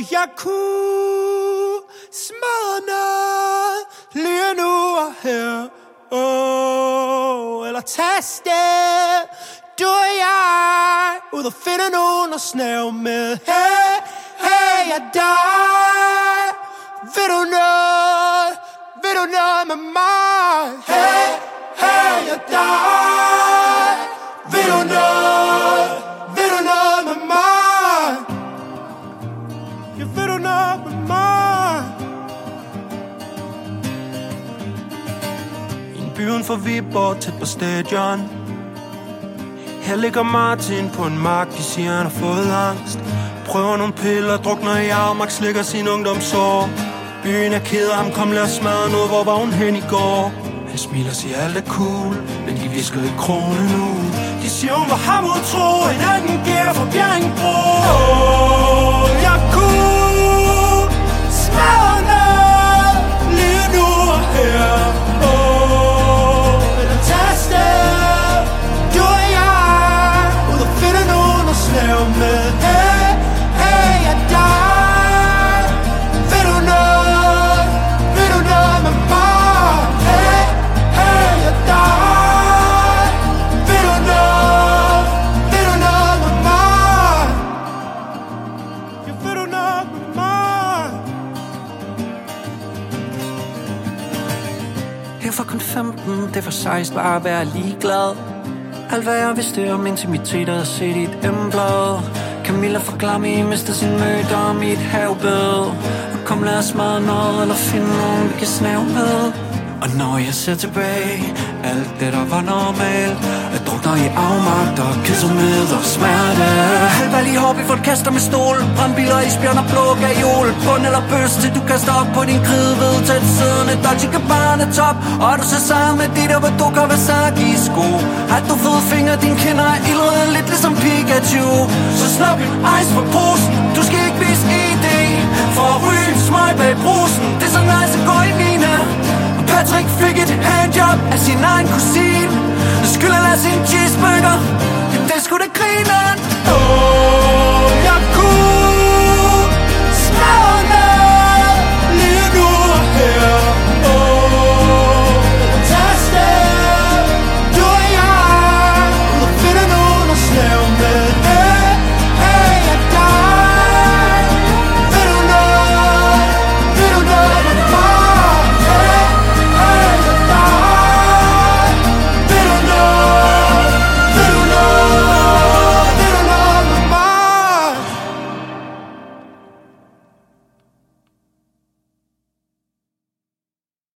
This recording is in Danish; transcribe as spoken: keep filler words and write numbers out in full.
jeg kunne smadre noget lige nu og her. Oh, eller taste du og jeg ud og finde nogen og snæve med. Hey, hey, jeg dig. Vil du noget? Vil du noget med mig? Hey, hey, jeg dig. Vil du noget? Vil du noget med mig? Ja, vil du noget med mig? I en byen for Viborg, tæt på stadion. Her ligger Martin på en mark, de siger han har fået angst. Prøver nogle piller, drukner i Armax, slikker sin ungdomsår. Byen er ked af ham, kom lad os smadre noget, hvor var hun hen i går? Han smiler, siger alt er cool, men de visker i kronen nu. De siger hun var ham utro, en anden gær fra Bjerringbro. Oh, jeg kunne smadre noget lige nu og her. Oh, eller taste du og jeg ud og finde nogen og snæve med. Hey, hey, jeg dig. Vil du noget? Vil du noget med mig? Hey, hey, jeg dig. Vil du noget? Vil du noget med mig? Ja, vil du noget med mig? Jeg var kun femten, det var seksten, bare at være ligeglad. Alt hvad jeg vidste om intimitet havde set i et emblad. Camilla fra Glammy mistede sin møde om i et havbed. Og kom lad os smadre noget, eller finde nogen vi kan snæve med. Og når jeg ser tilbage, alt det der var normalt. Jeg drukner i afmagt og kisser med og smerte. Halvvalg i hobby for et kaster med stol. Brandbiler, isbjørn og blå gajol. Bund eller bøs til du kaster op på din kridhved. Tæt siddende Dolce Gabbana top. Og du ser sammen med dit og hvad du kan Kawasaki sko. Har du fede fingre, din kinder er ildrede lidt ligesom Pikachu. Så slap en ice for posen. Du skal ikke vise I D for at ryge en smøg bag brusen. Det er så nice at gå i mine. Patrick fik et handjob af sin egen kusine. Skylder lad sin cheeseburger. Det er sgu da grineren. Oh.